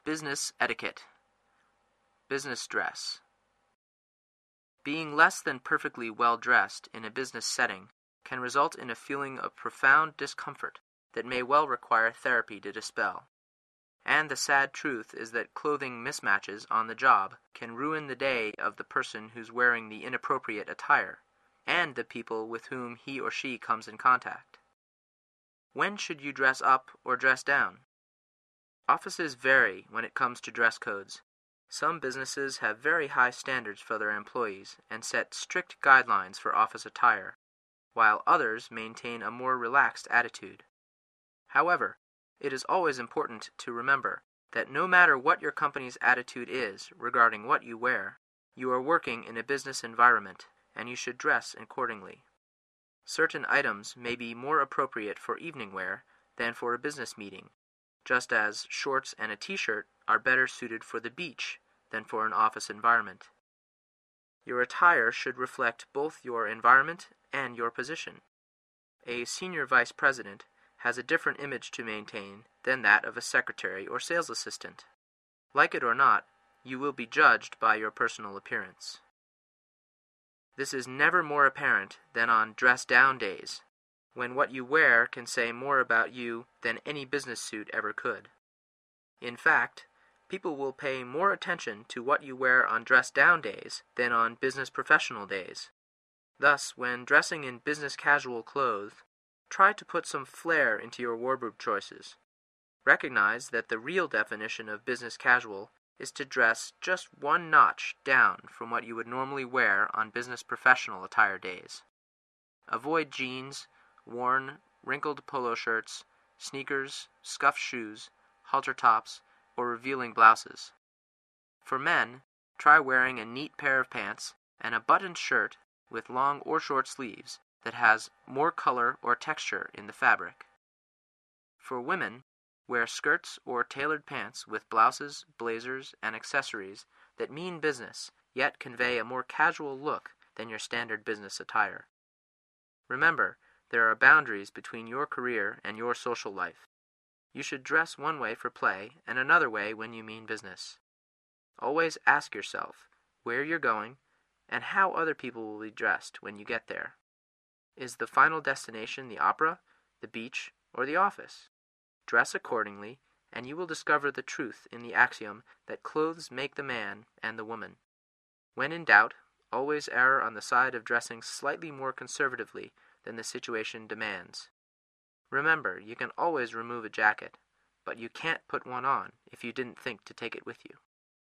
Business etiquette. Business dress. Being less than perfectly well-dressed in a business setting can result in a feeling of profound discomfort that may well require therapy to dispel. And the sad truth is that clothing mismatches on the job can ruin the day of the person who's wearing the inappropriate attire, and the people with whom he or she comes in contact. When should you dress up or dress down? Offices vary when it comes to dress codes. Some businesses have very high standards for their employees and set strict guidelines for office attire, while others maintain a more relaxed attitude. However, it is always important to remember that no matter what your company's attitude is regarding what you wear, you are working in a business environment, and you should dress accordingly. Certain items may be more appropriate for evening wear than for a business meeting, just as shorts and a t-shirt are better suited for the beach than for an office environment. Your attire should reflect both your environment and your position. A senior vice president has a different image to maintain than that of a secretary or sales assistant. Like it or not, you will be judged by your personal appearance. This is never more apparent than on dress-down days, when what you wear can say more about you than any business suit ever could. In fact, people will pay more attention to what you wear on dress-down days than on business professional days. Thus, when dressing in business casual clothes, try to put some flair into your wardrobe choices. Recognize that the real definition of business casual is to dress just one notch down from what you would normally wear on business professional attire days. Avoid jeans, worn, wrinkled polo shirts, sneakers, scuffed shoes, halter tops, or revealing blouses. For men, try wearing a neat pair of pants and a buttoned shirt with long or short sleeves that has more color or texture in the fabric. For women, wear skirts or tailored pants with blouses, blazers, and accessories that mean business, yet convey a more casual look than your standard business attire. Remember, there are boundaries between your career and your social life. You should dress one way for play and another way when you mean business. Always ask yourself where you're going and how other people will be dressed when you get there. Is the final destination the opera, the beach, or the office? Dress accordingly, and you will discover the truth in the axiom that clothes make the man and the woman. When in doubt, always err on the side of dressing slightly more conservatively than the situation demands. Remember, you can always remove a jacket, but you can't put one on if you didn't think to take it with you.